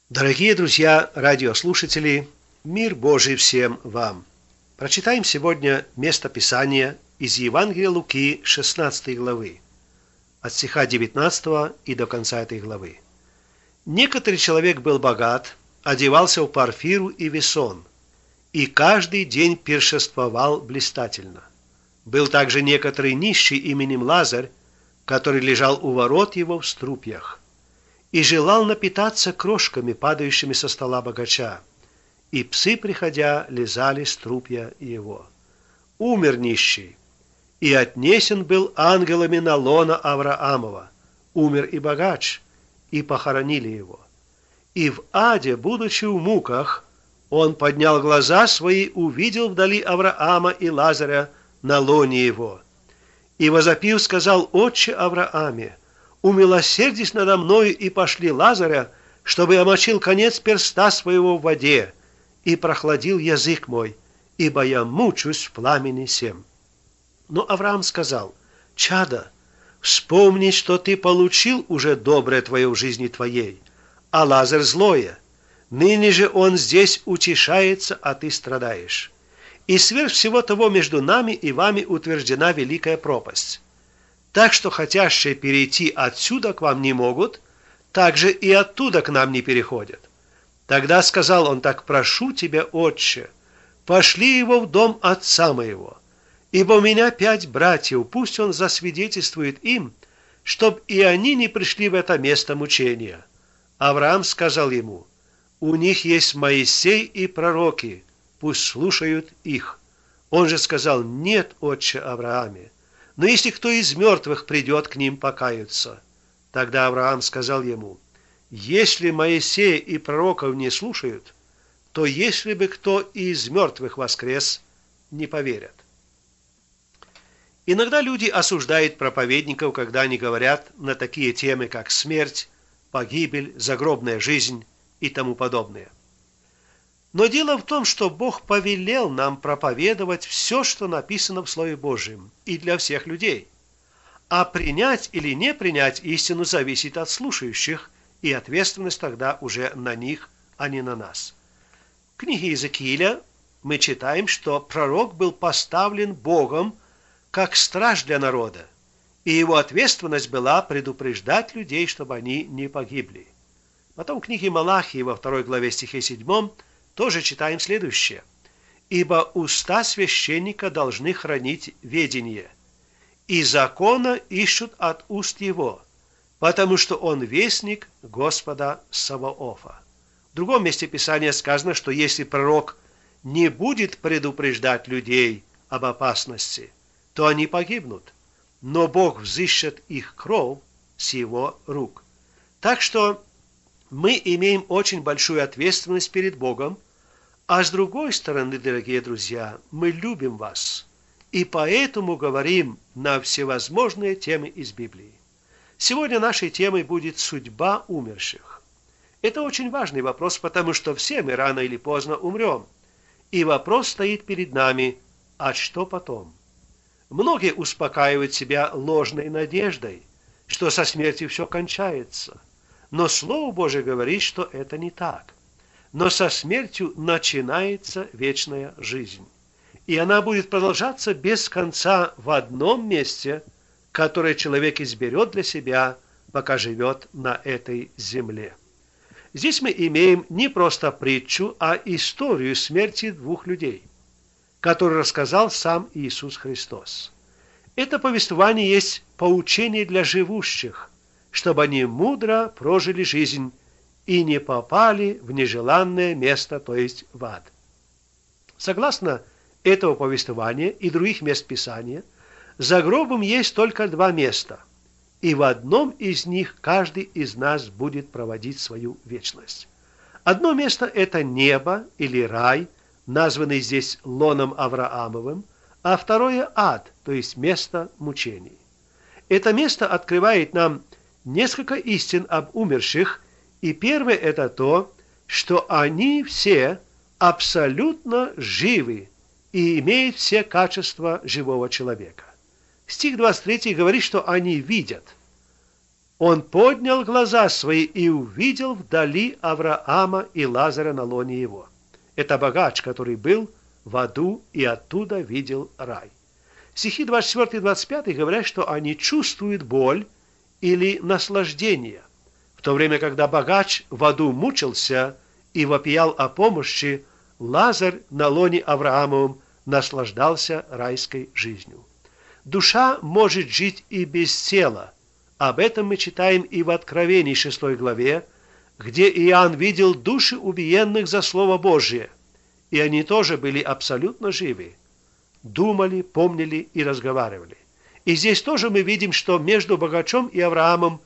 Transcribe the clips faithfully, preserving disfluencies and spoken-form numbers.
Дорогие друзья, радиослушатели, мир Божий всем вам! Прочитаем сегодня место Писания из Евангелия Луки шестнадцатой главы, от стиха девятнадцатого и до конца этой главы. Некоторый человек был богат, одевался в парфиру и весон, и каждый день пиршествовал блистательно. Был также некоторый нищий именем Лазарь, который лежал у ворот его в струпьях, и желал напитаться крошками, падающими со стола богача, и псы, приходя, лизали струпья его. Умер нищий, и отнесен был ангелами на лоно Авраамова. Умер и богач, и похоронили его. И в аде, будучи в муках, он поднял глаза свои, увидел вдали Авраама и Лазаря на лоне его. И возопив, сказал: «Отче Аврааме, умилосердись надо мною и пошли Лазаря, чтобы я мочил конец перста своего в воде, и прохладил язык мой, ибо я мучусь в пламени сем». Но Авраам сказал: «Чадо, вспомни, что ты получил уже доброе твое в жизни твоей, а Лазарь злое. Ныне же он здесь утешается, а ты страдаешь. И сверх всего того между нами и вами утверждена великая пропасть. Так что хотящие перейти отсюда к вам не могут, так же и оттуда к нам не переходят». Тогда сказал он: «Так прошу тебя, отче, пошли его в дом отца моего, ибо у меня пять братьев, пусть он засвидетельствует им, чтоб и они не пришли в это место мучения». Авраам сказал ему: «У них есть Моисей и пророки, пусть слушают их». Он же сказал: «Нет, отче Аврааме, но если кто из мертвых придет к ним покаяться». Тогда Авраам сказал ему: «Если Моисея и пророков не слушают, то если бы кто из мертвых воскрес, не поверят». Иногда люди осуждают проповедников, когда они говорят на такие темы, как смерть, погибель, загробная жизнь и тому подобное. Но дело в том, что Бог повелел нам проповедовать все, что написано в Слове Божьем, и для всех людей. А принять или не принять истину зависит от слушающих, и ответственность тогда уже на них, а не на нас. В книге Иезекииля мы читаем, что пророк был поставлен Богом как страж для народа, и его ответственность была предупреждать людей, чтобы они не погибли. Потом в книге Малахии во второй главе стихе седьмом тоже читаем следующее: «Ибо уста священника должны хранить ведение, и закона ищут от уст его, потому что он вестник Господа Саваофа». В другом месте Писания сказано, что если пророк не будет предупреждать людей об опасности, то они погибнут, но Бог взыщет их кровь с его рук. Так что мы имеем очень большую ответственность перед Богом, а с другой стороны, дорогие друзья, мы любим вас, и поэтому говорим на всевозможные темы из Библии. Сегодня нашей темой будет судьба умерших. Это очень важный вопрос, потому что все мы рано или поздно умрем. И вопрос стоит перед нами: а что потом? Многие успокаивают себя ложной надеждой, что со смертью все кончается. Но Слово Божие говорит, что это не так. Но со смертью начинается вечная жизнь. И она будет продолжаться без конца в одном месте, которое человек изберет для себя, пока живет на этой земле. Здесь мы имеем не просто притчу, а историю смерти двух людей, которую рассказал сам Иисус Христос. Это повествование есть поучение для живущих, чтобы они мудро прожили жизнь и не попали в нежеланное место, то есть в ад. Согласно этого повествования и других мест Писания, за гробом есть только два места, и в одном из них каждый из нас будет проводить свою вечность. Одно место – это небо или рай, названный здесь лоном Авраамовым, а второе – ад, то есть место мучений. Это место открывает нам несколько истин об умерших, и первое – это то, что они все абсолютно живы и имеют все качества живого человека. Стих двадцать три говорит, что они видят. Он поднял глаза свои и увидел вдали Авраама и Лазаря на лоне его. Это богач, который был в аду и оттуда видел рай. Стихи двадцать четыре и двадцать пять говорят, что они чувствуют боль или наслаждение, в то время, когда богач в аду мучился и вопиял о помощи, Лазарь на лоне Авраамовом наслаждался райской жизнью. Душа может жить и без тела. Об этом мы читаем и в Откровении шестой главе, где Иоанн видел души убиенных за Слово Божие, и они тоже были абсолютно живы, думали, помнили и разговаривали. И здесь тоже мы видим, что между богачом и Авраамом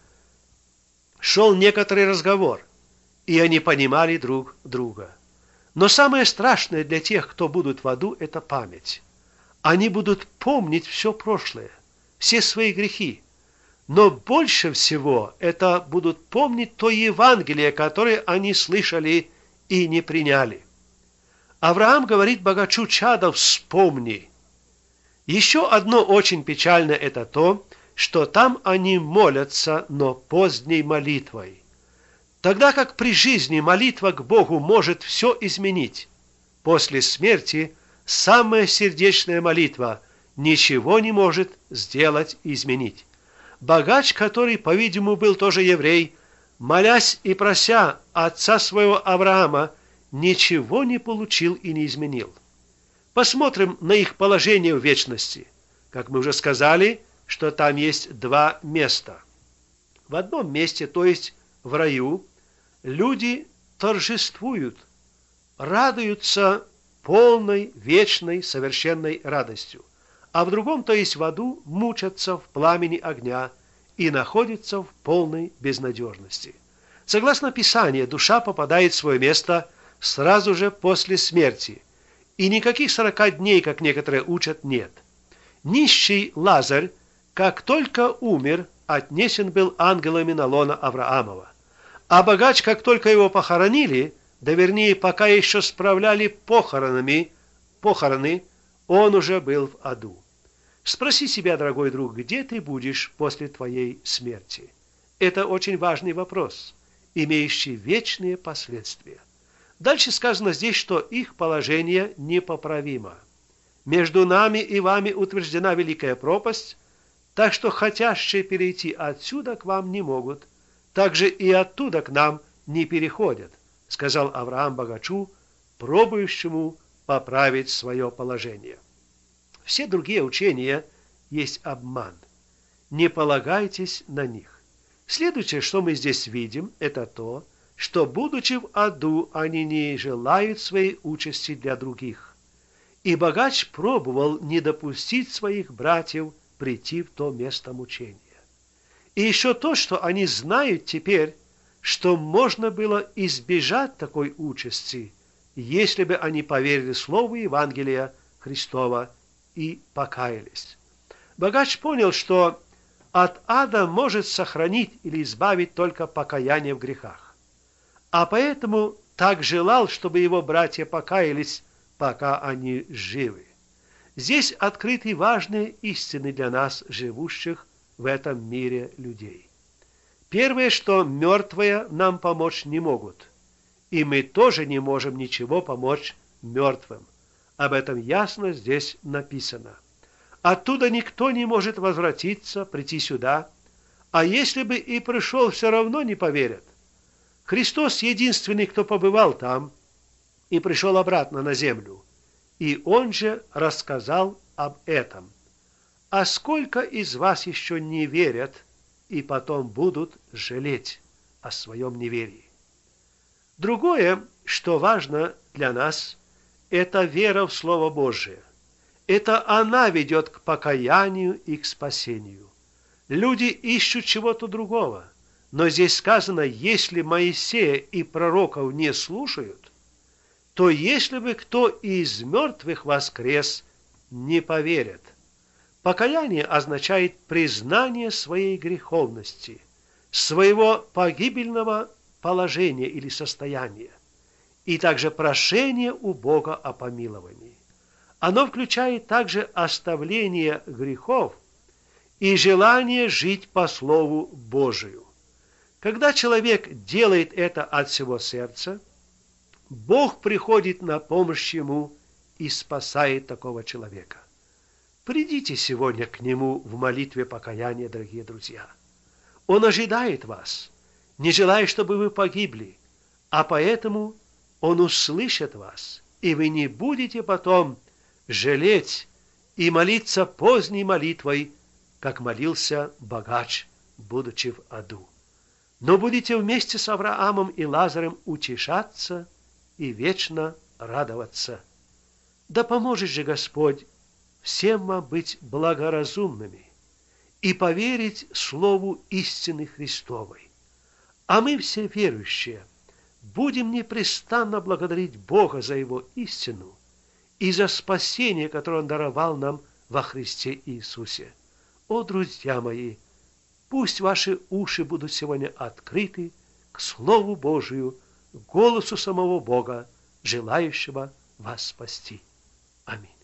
шел некоторый разговор, и они понимали друг друга. Но самое страшное для тех, кто будут в аду, это память. Они будут помнить все прошлое, все свои грехи. Но больше всего это будут помнить то Евангелие, которое они слышали и не приняли. Авраам говорит богачу: чадо, вспомни. Еще одно очень печальное это то, что там они молятся, но поздней молитвой. Тогда как при жизни молитва к Богу может все изменить, после смерти самая сердечная молитва ничего не может сделать и изменить. Богач, который, по-видимому, был тоже еврей, молясь и прося отца своего Авраама, ничего не получил и не изменил. Посмотрим на их положение в вечности. Как мы уже сказали, что там есть два места. В одном месте, то есть в раю, люди торжествуют, радуются полной, вечной, совершенной радостью. А в другом, то есть в аду, мучатся в пламени огня и находятся в полной безнадежности. Согласно Писанию, душа попадает в свое место сразу же после смерти, и никаких сорока дней, как некоторые учат, нет. Нищий Лазарь, как только умер, отнесен был ангелами на лоно Авраамова, а богач, как только его похоронили, да вернее, пока еще справляли похоронами, похороны, он уже был в аду. Спроси себя, дорогой друг, где ты будешь после твоей смерти? Это очень важный вопрос, имеющий вечные последствия. Дальше сказано здесь, что их положение непоправимо. Между нами и вами утверждена великая пропасть, так что хотящие перейти отсюда к вам не могут, также и оттуда к нам не переходят, сказал Авраам богачу, пробующему поправить свое положение. Все другие учения есть обман. Не полагайтесь на них. Следующее, что мы здесь видим, это то, что, будучи в аду, они не желают своей участи для других. И богач пробовал не допустить своих братьев прийти в то место мучения. И еще то, что они знают теперь, что можно было избежать такой участи, если бы они поверили Слову Евангелия Христова и покаялись. Богач понял, что от ада может сохранить или избавить только покаяние в грехах. А поэтому так желал, чтобы его братья покаялись, пока они живы. Здесь открыты важные истины для нас, живущих в этом мире людей. Первое, что мертвые нам помочь не могут, и мы тоже не можем ничего помочь мертвым. Об этом ясно здесь написано. Оттуда никто не может возвратиться, прийти сюда, а если бы и пришел, все равно не поверят. Христос единственный, кто побывал там и пришел обратно на землю, и Он же рассказал об этом. А сколько из вас еще не верят и потом будут жалеть о своем неверии? Другое, что важно для нас, это вера в Слово Божие. Это она ведет к покаянию и к спасению. Люди ищут чего-то другого. Но здесь сказано, если Моисея и пророков не слушают, то если бы кто из мертвых воскрес, не поверят. Покаяние означает признание своей греховности, своего погибельного положения или состояния, и также прошение у Бога о помиловании. Оно включает также оставление грехов и желание жить по Слову Божию. Когда человек делает это от всего сердца, Бог приходит на помощь ему и спасает такого человека. Придите сегодня к Нему в молитве покаяния, дорогие друзья. Он ожидает вас, не желая, чтобы вы погибли, а поэтому Он услышит вас, и вы не будете потом жалеть и молиться поздней молитвой, как молился богач, будучи в аду. Но будете вместе с Авраамом и Лазарем утешаться и вечно радоваться. Да поможет же Господь всем вам быть благоразумными и поверить слову истины Христовой. А мы все верующие будем непрестанно благодарить Бога за Его истину и за спасение, которое Он даровал нам во Христе Иисусе. О, друзья мои, пусть ваши уши будут сегодня открыты к Слову Божию, голосу самого Бога, желающего вас спасти. Аминь.